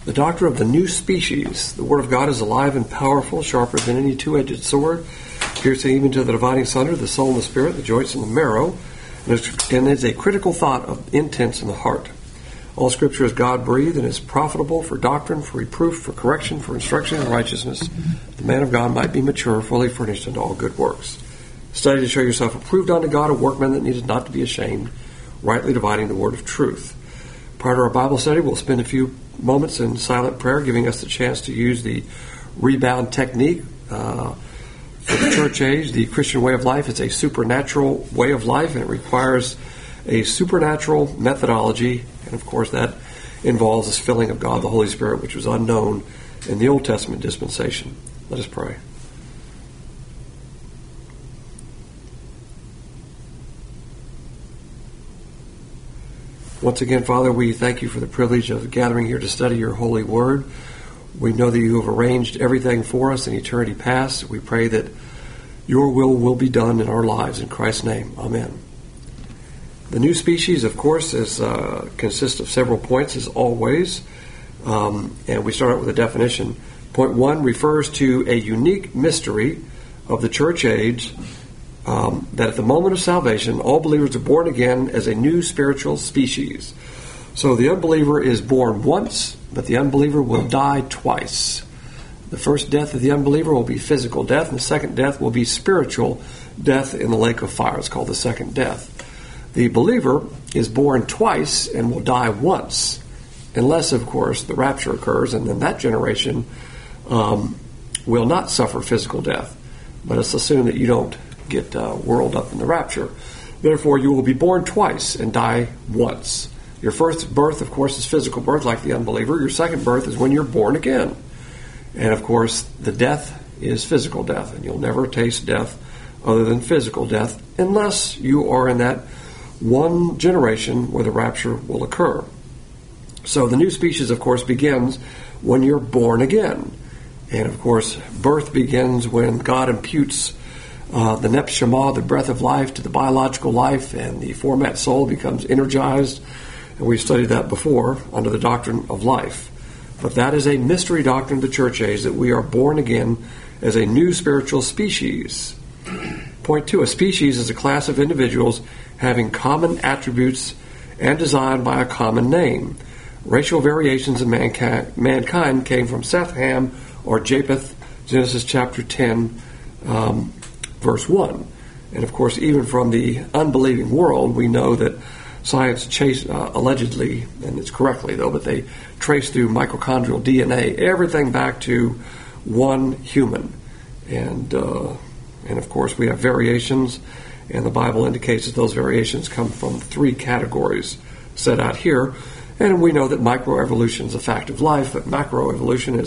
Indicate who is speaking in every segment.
Speaker 1: The doctrine of the new species. The Word of God is alive and powerful, sharper than any two-edged sword, piercing even to the dividing asunder, the soul and the spirit, the joints and the marrow, and is a critical thought of intents in the heart. All Scripture is God-breathed and is profitable for doctrine, for reproof, for correction, for instruction in righteousness. The man of God might be mature, fully furnished unto all good works. Study to show yourself approved unto God, a workman that needeth not to be ashamed, rightly dividing the word of truth. Prior to our Bible study, we'll spend a few moments in silent prayer, giving us the chance to use the rebound technique for the church age. The Christian way of life is a supernatural way of life, and it requires a supernatural methodology, and of course that involves this filling of God, the Holy Spirit, which was unknown in the Old Testament dispensation. Let us pray. Once again, Father, we thank you for the privilege of gathering here to study your holy word. We know that you have arranged everything for us in eternity past. We pray that your will be done in our lives. In Christ's name, amen. The new species, of course, consists of several points, as always. And we start out with a definition. Point 1 refers to a unique mystery of the church age, that at the moment of salvation, all believers are born again as a new spiritual species. So the unbeliever is born once, but the unbeliever will die twice. The first death of the unbeliever will be physical death, and the second death will be spiritual death in the lake of fire. It's called the second death. The believer is born twice and will die once, unless, of course, the rapture occurs, and then that generation will not suffer physical death. But it's assumed that you don't get whirled up in the rapture. Therefore, you will be born twice and die once. Your first birth, of course, is physical birth, like the unbeliever. Your second birth is when you're born again. And, of course, the death is physical death, and you'll never taste death other than physical death unless you are in that one generation where the rapture will occur. So the new species, of course, begins when you're born again. And, of course, birth begins when God imputes the Nefshama, the breath of life, to the biological life, and the format soul becomes energized. And we've studied that before under the doctrine of life. But that is a mystery doctrine of the church age, that we are born again as a new spiritual species. Point 2, a species is a class of individuals having common attributes and designed by a common name. Racial variations in mankind came from Seth, Ham, or Japheth, Genesis chapter 10, verse 1. And of course, even from the unbelieving world, we know that science allegedly, and it's correctly though, but they trace through mitochondrial DNA everything back to one human. And of course, we have variations, and the Bible indicates that those variations come from 3 categories set out here. And we know that microevolution is a fact of life, but macroevolution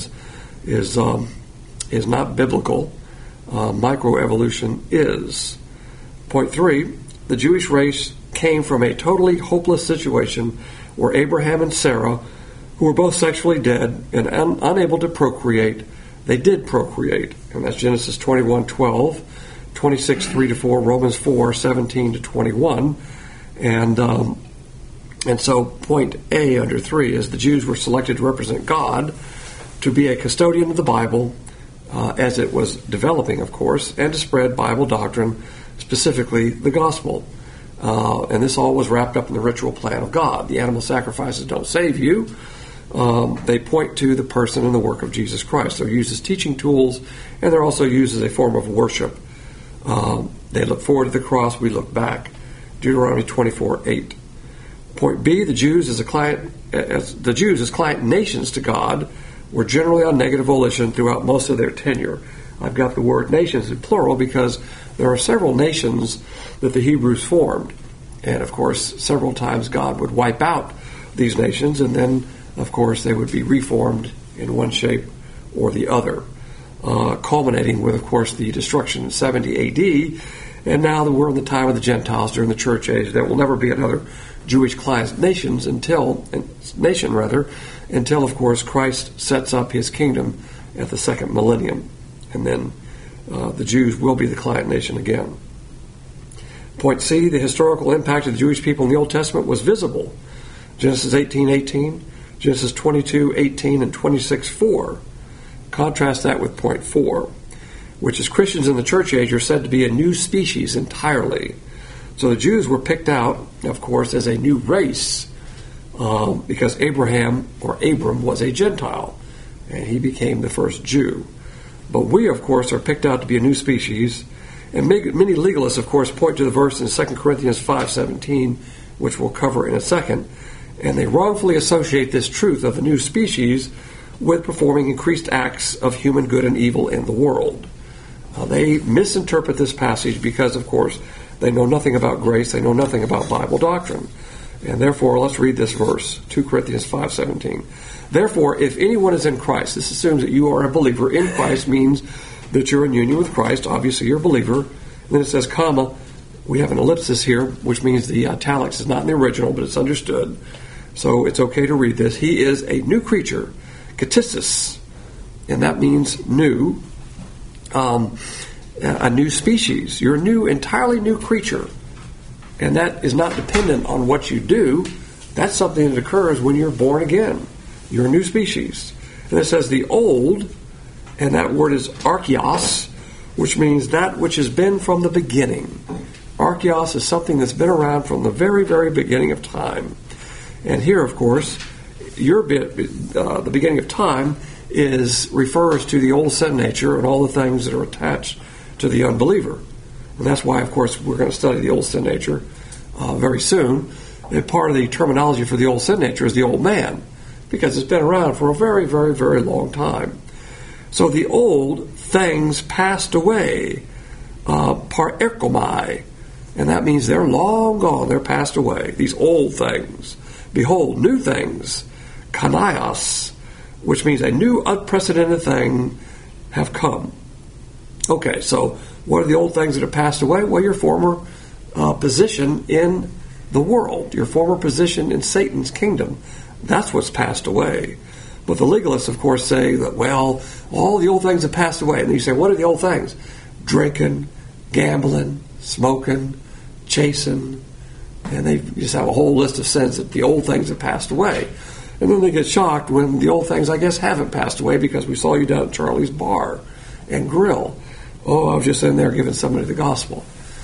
Speaker 1: is not biblical. Microevolution is. Point 3, the Jewish race came from a totally hopeless situation where Abraham and Sarah, who were both sexually dead and unable to procreate, they did procreate. And that's Genesis 21:12, 26:3-4, Romans 4:17-21. And so point A under 3 is the Jews were selected to represent God, to be a custodian of the Bible, as it was developing, of course, and to spread Bible doctrine, specifically the gospel. And this all was wrapped up in the ritual plan of God. The animal sacrifices don't save you. They point to the person and the work of Jesus Christ. They're used as teaching tools, and they're also used as a form of worship. They look forward to the cross, we look back. Deuteronomy 24:8. Point B, the Jews as client nations to God were generally on negative volition throughout most of their tenure. I've got the word nations in plural because there are several nations that the Hebrews formed. And, of course, several times God would wipe out these nations, and then, of course, they would be reformed in one shape or the other, culminating with, of course, the destruction in 70 A.D., and now that we're in the time of the Gentiles during the church age. There will never be another Jewish client nation, until, of course, Christ sets up his kingdom at the second millennium. And then the Jews will be the client nation again. Point C, the historical impact of the Jewish people in the Old Testament was visible. Genesis 18:18, Genesis 22:18 and 26:4. Contrast that with point 4, which is Christians in the church age are said to be a new species entirely. So the Jews were picked out, of course, as a new race because Abraham, or Abram, was a Gentile, and he became the first Jew. But we, of course, are picked out to be a new species, and many legalists, of course, point to the verse in 2 Corinthians 5:17, which we'll cover in a second, and they wrongfully associate this truth of the new species with performing increased acts of human good and evil in the world. They misinterpret this passage because, of course, they know nothing about grace, they know nothing about Bible doctrine. And therefore, let's read this verse, 2 Corinthians 5:17. Therefore, if anyone is in Christ, this assumes that you are a believer in Christ, means that you're in union with Christ. Obviously, you're a believer. And then it says, comma, we have an ellipsis here, which means the italics is not in the original, but it's understood. So it's okay to read this. He is a new creature, katistis, and that means new, a new species. You're a new, entirely new creature. And that is not dependent on what you do. That's something that occurs when you're born again. You're a new species. And it says the old, and that word is archeos, which means that which has been from the beginning. Archeos is something that's been around from the very, very beginning of time. And here, of course, the beginning of time refers to the old sin nature and all the things that are attached to the unbeliever. And that's why, of course, we're going to study the old sin nature very soon. And part of the terminology for the old sin nature is the old man, because it's been around for a very, very, very long time. So the old things passed away, parerkomai, and that means they're long gone, they're passed away, these old things. Behold, new things, kanaios, which means a new unprecedented thing have come. Okay, so what are the old things that have passed away? Well, your former position in the world, your former position in Satan's kingdom, that's what's passed away. But the legalists, of course, say that, well, all the old things have passed away. And you say, what are the old things? Drinking, gambling, smoking, chasing, and they just have a whole list of sins that the old things have passed away. And then they get shocked when the old things, I guess, haven't passed away because we saw you down at Charlie's Bar and Grill. Oh, I was just in there giving somebody the gospel.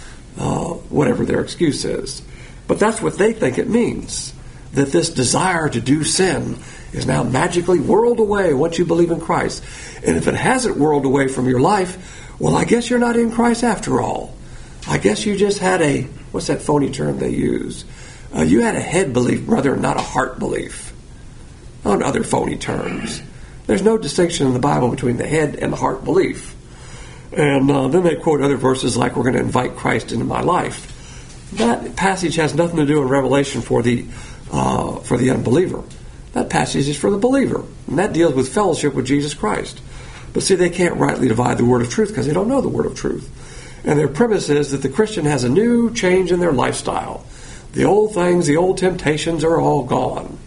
Speaker 1: Whatever their excuse is. But that's what they think it means. That this desire to do sin is now magically whirled away once you believe in Christ. And if it hasn't whirled away from your life, well, I guess you're not in Christ after all. I guess you just had what's that phony term they use? You had a head belief, brother, not a heart belief. On other phony terms. There's no distinction in the Bible between the head and the heart belief. And then they quote other verses like, we're going to invite Christ into my life. That passage has nothing to do in Revelation for the unbeliever. That passage is for the believer. And that deals with fellowship with Jesus Christ. But see, they can't rightly divide the word of truth because they don't know the word of truth. And their premise is that the Christian has a new change in their lifestyle. The old things, the old temptations are all gone.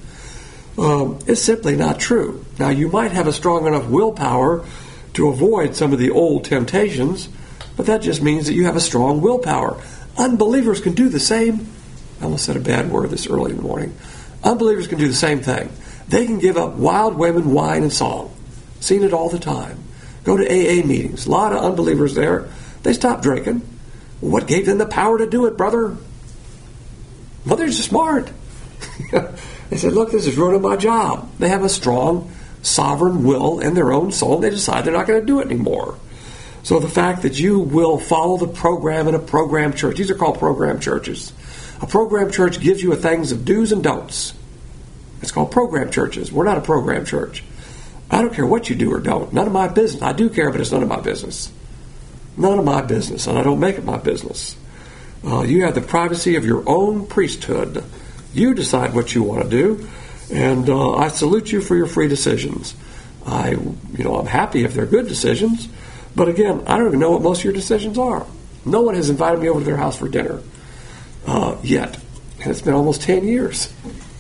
Speaker 1: It's simply not true. Now, you might have a strong enough willpower to avoid some of the old temptations, but that just means that you have a strong willpower. Unbelievers can do the same. I almost said a bad word this early in the morning. Unbelievers can do the same thing. They can give up wild women, wine, and song. Seen it all the time. Go to AA meetings. A lot of unbelievers there. They stopped drinking. What gave them the power to do it, brother? Well, they're just smart. They said, look, this is ruining my job. They have a strong, sovereign will in their own soul. They decide they're not going to do it anymore. So the fact that you will follow the program in a program church, these are called program churches. A program church gives you a things of do's and don'ts. It's called program churches. We're not a program church. I don't care what you do or don't. None of my business. I do care, but it's none of my business. None of my business, and I don't make it my business. You have the privacy of your own priesthood. You decide what you want to do, and I salute you for your free decisions. I'm happy if they're good decisions, but again, I don't even know what most of your decisions are. No one has invited me over to their house for dinner yet, and it's been almost 10 years.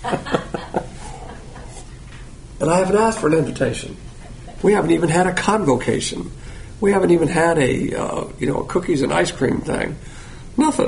Speaker 1: And I haven't asked for an invitation. We haven't even had a convocation. We haven't even had a cookies and ice cream thing. Nothing.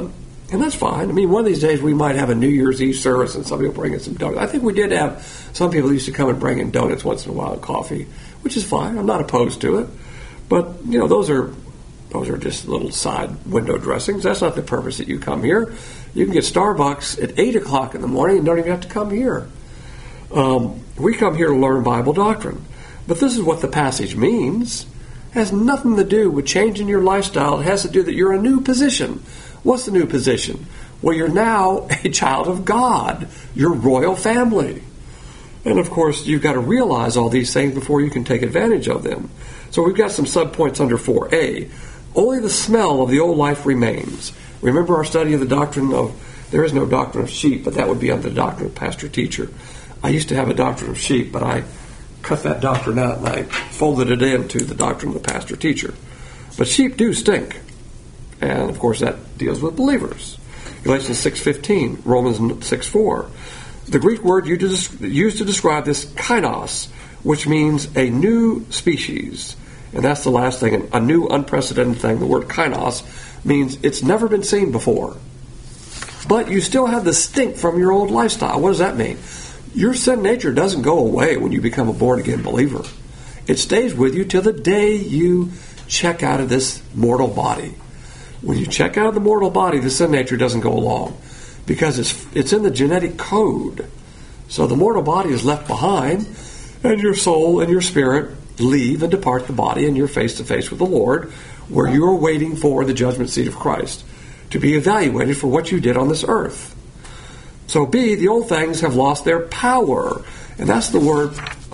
Speaker 1: And that's fine. I mean, one of these days we might have a New Year's Eve service and somebody will bring in some donuts. I think we did have some people used to come and bring in donuts once in a while and coffee, which is fine. I'm not opposed to it. But, those are just little side window dressings. That's not the purpose that you come here. You can get Starbucks at 8 o'clock in the morning and don't even have to come here. We come here to learn Bible doctrine. But this is what the passage means. It has nothing to do with changing your lifestyle. It has to do that you're in a new position. What's the new position? Well, you're now a child of God. You're royal family. And, of course, you've got to realize all these things before you can take advantage of them. So we've got some subpoints under 4a. Only the smell of the old life remains. Remember our study of the doctrine of, there is no doctrine of sheep, but that would be under the doctrine of pastor-teacher. I used to have a doctrine of sheep, but I cut that doctrine out and I folded it into the doctrine of the pastor-teacher. But sheep do stink. And, of course, that deals with believers. Galatians 6:15, Romans 6:4. The Greek word used to describe this, kainos, which means a new species. And that's the last thing, a new unprecedented thing. The word kainos means it's never been seen before. But you still have the stink from your old lifestyle. What does that mean? Your sin nature doesn't go away when you become a born-again believer. It stays with you till the day you check out of this mortal body. When you check out of the mortal body, the sin nature doesn't go along because it's in the genetic code. So the mortal body is left behind, and your soul and your spirit leave and depart the body, and you're face-to-face with the Lord, where you are waiting for the judgment seat of Christ to be evaluated for what you did on this earth. So B, the old things have lost their power. And that's the word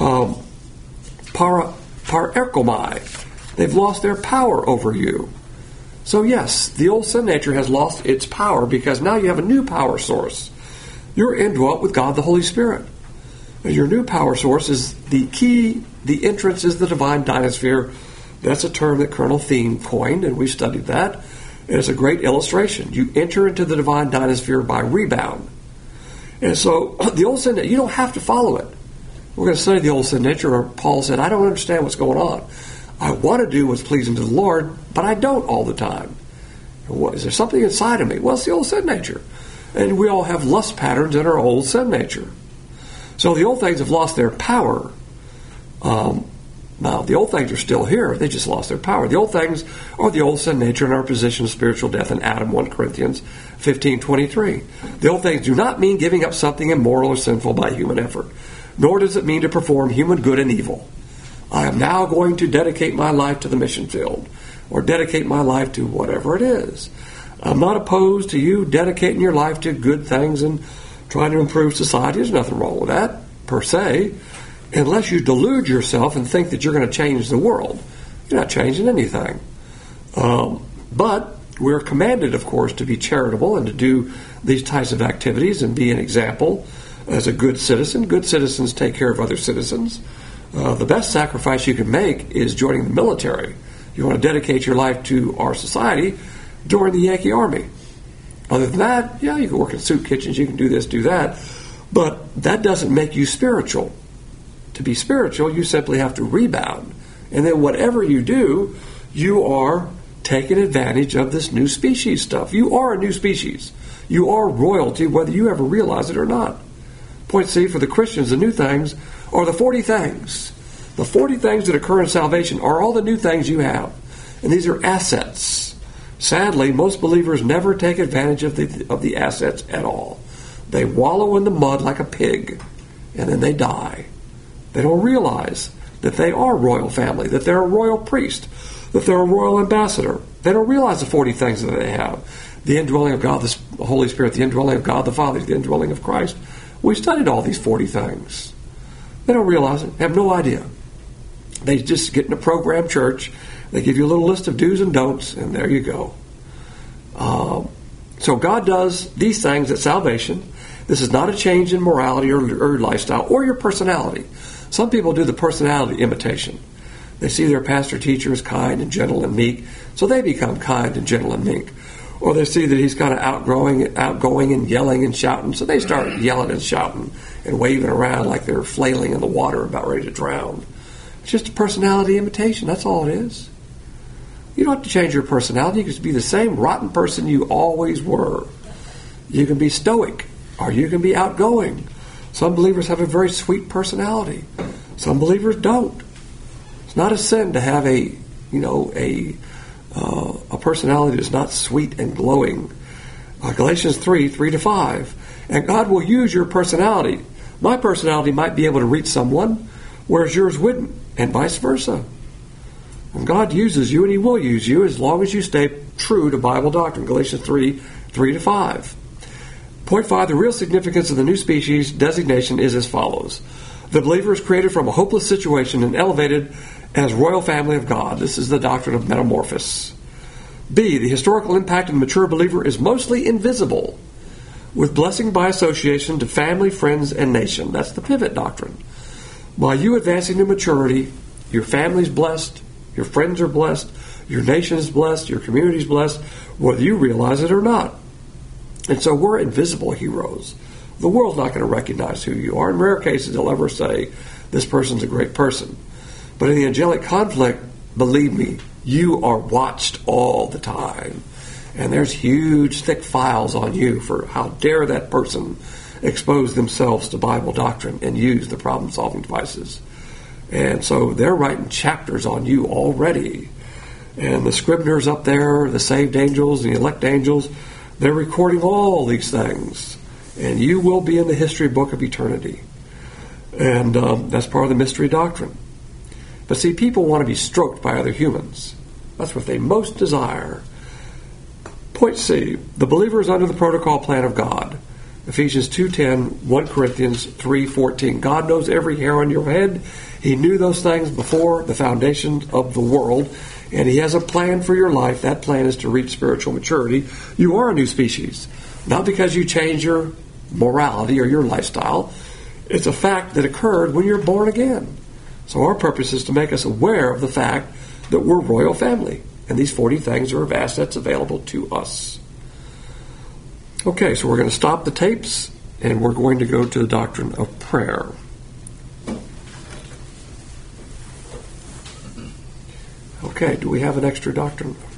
Speaker 1: parerkomai. They've lost their power over you. So yes, the old sin nature has lost its power because now you have a new power source. You're indwelt with God the Holy Spirit. And your new power source is the key, the entrance is the divine dynasphere. That's a term that Colonel Thien coined, and we studied that. And it's a great illustration. You enter into the divine dynasphere by rebound. And so the old sin nature, you don't have to follow it. We're going to study the old sin nature, or Paul said, I don't understand what's going on. I want to do what's pleasing to the Lord, but I don't all the time. Is there something inside of me? Well, it's the old sin nature. And we all have lust patterns in our old sin nature. So the old things have lost their power. Now, the old things are still here. They just lost their power. The old things are the old sin nature and our position of spiritual death in Adam, 1 Corinthians 15:23. The old things do not mean giving up something immoral or sinful by human effort, nor does it mean to perform human good and evil. I am now going to dedicate my life to the mission field, or dedicate my life to whatever it is. I'm not opposed to you dedicating your life to good things and trying to improve society. There's nothing wrong with that, per se, unless you delude yourself and think that you're going to change the world. You're not changing anything. But we're commanded, of course, to be charitable and to do these types of activities and be an example as a good citizen. Good citizens take care of other citizens. The best sacrifice you can make is joining the military. You want to dedicate your life to our society, join the Yankee Army. Other than that, yeah, you can work in soup kitchens, you can do this, do that, but that doesn't make you spiritual. To be spiritual, you simply have to rebound. And then whatever you do, you are taking advantage of this new species stuff. You are a new species. You are royalty, whether you ever realize it or not. Point C, for the Christians, the new things are the 40 things. The 40 things that occur in salvation are all the new things you have. And these are assets. Sadly, most believers never take advantage of the assets at all. They wallow in the mud like a pig, and then they die. They don't realize that they are royal family, that they're a royal priest, that they're a royal ambassador. They don't realize the 40 things that they have. The indwelling of God, the Holy Spirit, the indwelling of God the Father, the indwelling of Christ. We studied all these 40 things. They don't realize it, have no idea. They just get in a program church, they give you a little list of do's and don'ts, and there you go. So God does these things at salvation. This is not a change in morality or lifestyle or your personality. Some people do the personality imitation. They see their pastor teacher as kind and gentle and meek, so they become kind and gentle and meek. Or they see that he's kind of outgoing and yelling and shouting, so they start yelling and shouting and waving around like they're flailing in the water about ready to drown. It's just a personality imitation. That's all it is. You don't have to change your personality. You can just be the same rotten person you always were. You can be stoic, or you can be outgoing. Some believers have a very sweet personality. Some believers don't. It's not a sin to have a personality that's not sweet and glowing. Galatians 3:3-5. And God will use your personality. My personality might be able to reach someone, whereas yours wouldn't, and vice versa. And God uses you, and He will use you as long as you stay true to Bible doctrine. Galatians 3:3-5. Point 5, the real significance of the new species designation is as follows. The believer is created from a hopeless situation and elevated as royal family of God. This is the doctrine of metamorphosis. B, the historical impact of the mature believer is mostly invisible, with blessing by association to family, friends, and nation. That's the pivot doctrine. By you advancing to maturity, your family's blessed, your friends are blessed, your nation is blessed, your community is blessed, whether you realize it or not. And so we're invisible heroes. The world's not going to recognize who you are. In rare cases, they'll ever say, this person's a great person. But in the angelic conflict, believe me, you are watched all the time. And there's huge, thick files on you for how dare that person expose themselves to Bible doctrine and use the problem-solving devices. And so they're writing chapters on you already. And the scriveners up there, the saved angels, the elect angels, they're recording all these things. And you will be in the history book of eternity. And that's part of the mystery doctrine. But see, people want to be stroked by other humans. That's what they most desire. Point C, the believer is under the protocol plan of God. Ephesians 2:10, 1 Corinthians 3:14. God knows every hair on your head. He knew those things before the foundation of the world, and He has a plan for your life. That plan is to reach spiritual maturity. You are a new species, not because you change your morality or your lifestyle. It's a fact that occurred when you're born again. So our purpose is to make us aware of the fact that we're royal family, and these 40 things are of assets available to us. Okay, so we're going to stop the tapes, and we're going to go to the doctrine of prayer. Okay, do we have an extra doctrine?